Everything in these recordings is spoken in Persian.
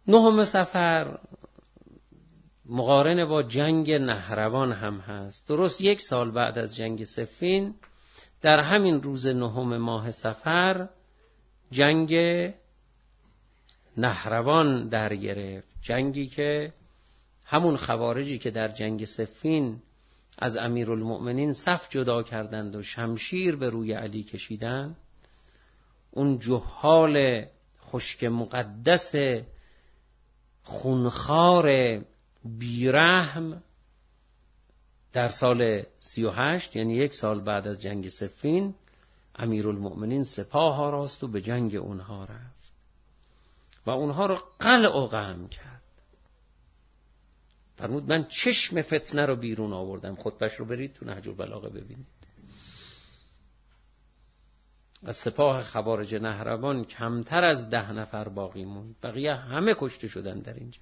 9 صفر مقارن با جنگ نهروان هم هست. درست 1 سال بعد از جنگ صفین در همین روز 9 ماه صفر جنگ نهروان در گرفت. جنگی که همون خوارجی که در جنگ صفین از امیرالمؤمنین صف جدا کردند و شمشیر به روی علی کشیدند، اون جهال خشک مقدس خونخوار بیرحم در سال 38 یعنی 1 سال بعد از جنگ صفین امیرالمؤمنین سپاه آراست و به جنگ اونها رفت و اونها رو قلع و قم کرد. فرمود من چشم فتنه رو بیرون آوردم. خطبه‌اش رو برید تو نهج البلاغه ببینید. از سپاه خوارج نهروان کمتر از 10 نفر باقی موند، بقیه همه کشته شدن در این جنگ.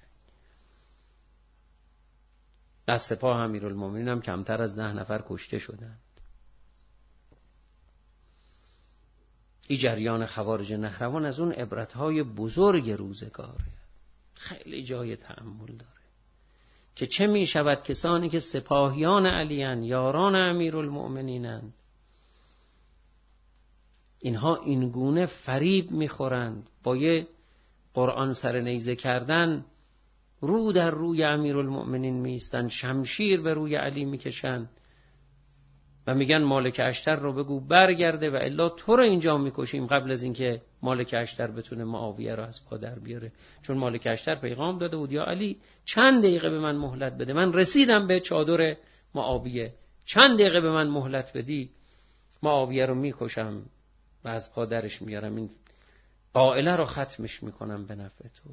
از سپاه امیرالمومنین هم کمتر از 10 نفر کشته شدند. این جریان خوارج نهروان از اون عبرتهای بزرگ روزگاره، خیلی جای تأمل داره که چه می شود کسانی که سپاهیان علیان، یاران امیرالمؤمنینند، اینها این گونه فریب میخورند، با یه قرآن سر نیزه کردن رو در روی امیرالمؤمنین میستن، شمشیر به روی علی میکشن و میگن مالک اشتر رو بگو برگرده و الا تو رو اینجا میکشیم قبل از اینکه مالک اشتر بتونه معاویه رو از پا در بیاره. چون مالک اشتر پیغام داده بود یا علی چند دقیقه به من مهلت بده، من رسیدم به چادر معاویه، چند دقیقه به من مهلت بدی معاویه رو میکشم و از پا درش میارم، این قائله رو ختمش میکنم به نفع تو.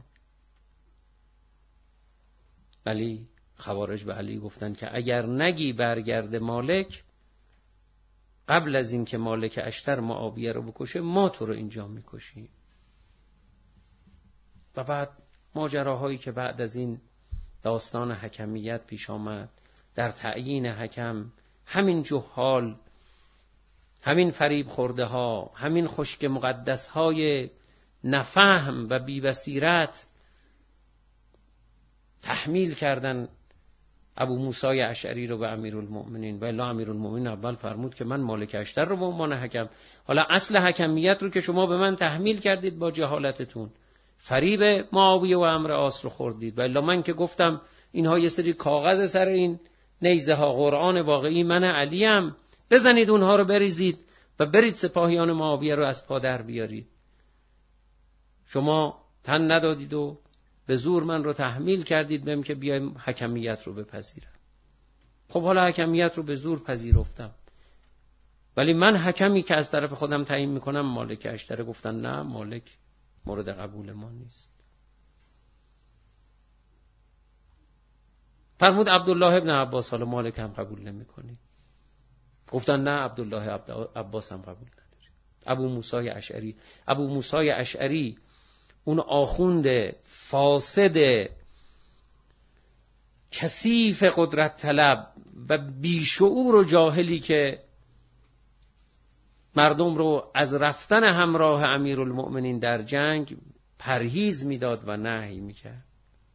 ولی خوارج به علی گفتن که اگر نگی برگرده مالک قبل از این که مالک اشتر معاویه رو بکشه ما تو رو اینجا میکشیم. و بعد ماجراهایی که بعد از این داستان حکمیت پیش آمد در تعیین حکم، همین جهال، همین فریب خورده ها، همین خشک مقدس های نفهم و بی‌بصیرت تحمیل کردن ابو موسی اشعری رو به امیرالمؤمنین و الا امیرالمؤمنین اول فرمود که من مالک اشتر رو به عنوان حکم، حالا اصل حکمیت رو که شما به من تحمیل کردید با جهالتتون، فریب معاویه و عمرو عاص رو خوردید و الا من که گفتم اینها یه سری کاغذ سر این نیزه ها قرآن واقعی من علیم، بزنید اونها رو بریزید و برید سپاهیان معاویه رو از پا در بیارید. شما تن ندادید و به زور من رو تحمیل کردید بهم که بیایم حکمیت رو بپذیرم. خب حالا حکمیت رو به زور پذیرفتم، ولی من حکمی که از طرف خودم تعیین میکنم مالک اشتر. گفتن نه، مالک مورد قبول ما نیست. فرمود عبدالله ابن عباس، حالا مالک هم قبول نمیکنی؟ گفتن نه، عبدالله عباس هم قبول نداری. ابو موسی اشعری اون آخوند فاسد کثیف قدرت طلب و بیشعور و جاهلی که مردم رو از رفتن همراه امیرالمؤمنین در جنگ پرهیز میداد و نهی میکرد،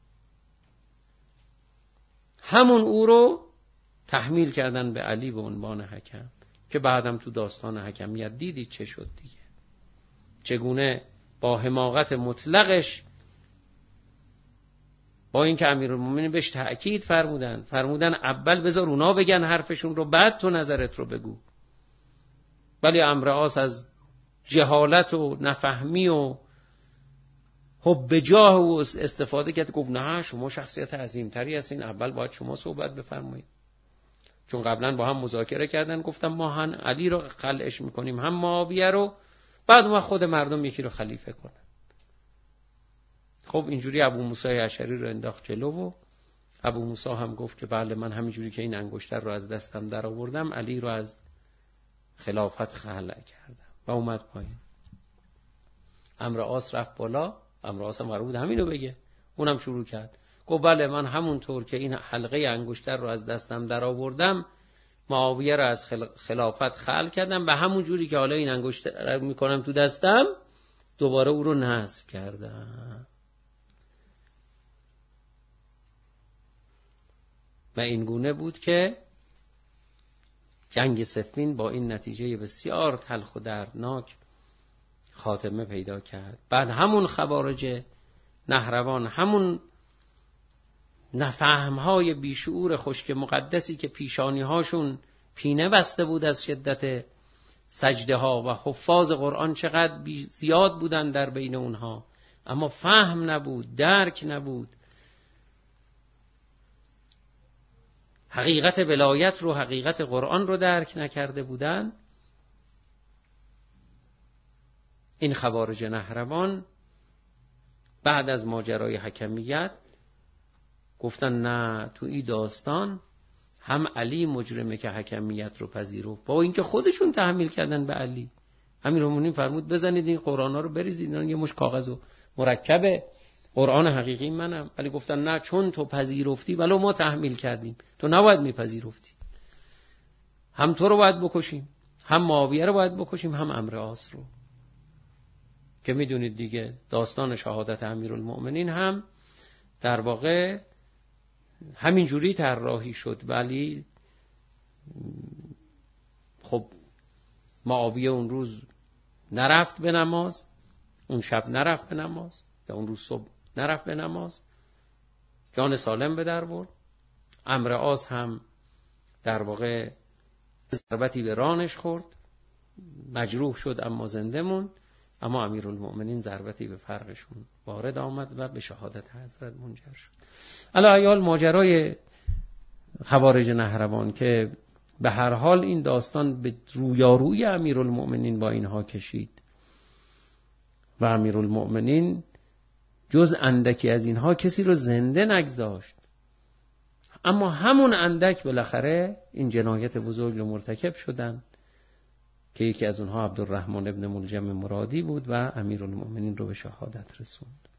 همون او رو تحمیل کردن به علی به عنوان حکم که بعدم تو داستان حکمیت دیدید چه شد دیگه، چگونه با حماقت مطلقش، با اینکه امیرالمومنین بهش تأکید فرمودن اول بذار اونا بگن حرفشون رو بعد تو نظرت رو بگو، ولی عمرو عاص از جهالت و نفهمی و حب جاه و استفاده کرد، گفت نه شما شخصیت عظیمتری هستین، اول باید شما صحبت بفرمایید. چون قبلا با هم مذاکره کردن، گفتم ما هم علی رو قلعش میکنیم هم معاویه رو، بعد ما خود مردم یکی رو خلیفه کنن. خب اینجوری ابو موسی اشعری رو انداخت جلو و ابو موسی هم گفت که بله من همینجوری که این انگشتر رو از دستم در آوردم علی رو از خلافت خلع کردم و اومد پایین. عمرو عاص رفت بالا، عمرو عاص هم قرار بود همینو بگه، اونم شروع کرد گفت بله من همونطور که این حلقه انگشتر رو از دستم در آوردم معاویه رو از خلافت خلع کردم و همون جوری که حالا این انگشتر رو میکنم تو دستم دوباره او رو نصب کردم. و این گونه بود که جنگ صفین با این نتیجه بسیار تلخ و دردناک خاتمه پیدا کرد. بعد همون خوارج نهروان، همون نفهمهای بیشعور خشک مقدسی که پیشانیهاشون پینه بسته بود از شدت سجده ها و حفاظ قرآن چقدر زیاد بودن در بین اونها، اما فهم نبود، درک نبود، حقیقت ولایت رو، حقیقت قرآن رو درک نکرده بودن. این خوارج نهروان بعد از ماجرای حکمیت گفتن نه، تو این داستان هم علی مجرمه که حکمیت رو پذیرفت، با اینکه خودشون تحمیل کردن به علی. امیرالمومنین فرمود بزنید این قرآنا رو بریزید، اینا یه مش کاغذ و مرکبه، قرآن حقیقی منم. علی گفتن نه، چون تو پذیرفتی ولو ما تحمیل کردیم، تو نباید میپذیرفتی، هم تو رو باید بکشیم، هم معاویه رو باید بکشیم، هم عمرو عاص رو. که میدونید دیگه داستان شهادت امیرالمومنین هم در واقع همین جوری طراحی شد. ولی خب معاویه اون روز نرفت به نماز، اون شب نرفت به نماز، یا اون روز صبح نرفت به نماز، جان سالم به در برد. عمرو عاص هم در واقع ضربتی به رانش خورد، مجروح شد اما زنده موند. اما امیرالمومنین ضربتی به فرقشون وارد آمد و به شهادت حضرت منجر شد. علی‌هر ماجرای خوارج نهروان که به هر حال این داستان به رویاروی امیرالمومنین با اینها کشید و امیرالمومنین جز اندکی از اینها کسی رو زنده نگذاشت، اما همون اندک بالاخره این جنایت بزرگ رو مرتکب شدن که یکی از اونها عبدالرحمن ابن ملجم مرادی بود و امیرالمومنین رو به شهادت رسوند.